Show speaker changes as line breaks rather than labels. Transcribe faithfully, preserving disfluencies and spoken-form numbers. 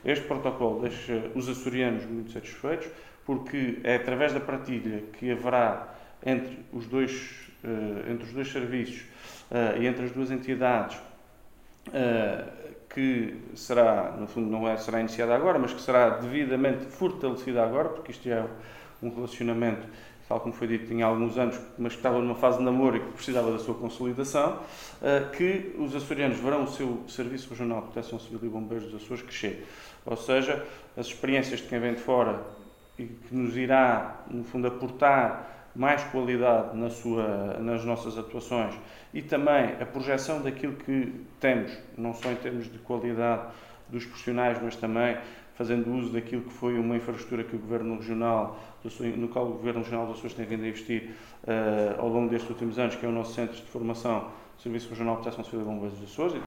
Este protocolo deixa os açorianos muito satisfeitos, porque é através da partilha que haverá entre os dois, entre os dois serviços e entre as duas entidades, que será, no fundo, não é, será iniciada agora, mas que será devidamente fortalecida agora, porque isto é um relacionamento, tal como foi dito, tinha alguns anos, mas que estava numa fase de namoro e que precisava da sua consolidação, que os açorianos verão o seu Serviço Regional de Proteção Civil e Bombeiros dos Açores crescer. Ou seja, as experiências de quem vem de fora e que nos irá, no fundo, aportar mais qualidade na sua, nas nossas atuações e também a projeção daquilo que temos, não só em termos de qualidade dos profissionais, mas também fazendo uso daquilo que foi uma infraestrutura que o Governo Regional, no qual o Governo Regional dos Açores tem vindo a investir uh, ao longo destes últimos anos, que é o nosso Centro de Formação, Serviço Regional de Proteção Civil e Bombeiros dos Açores.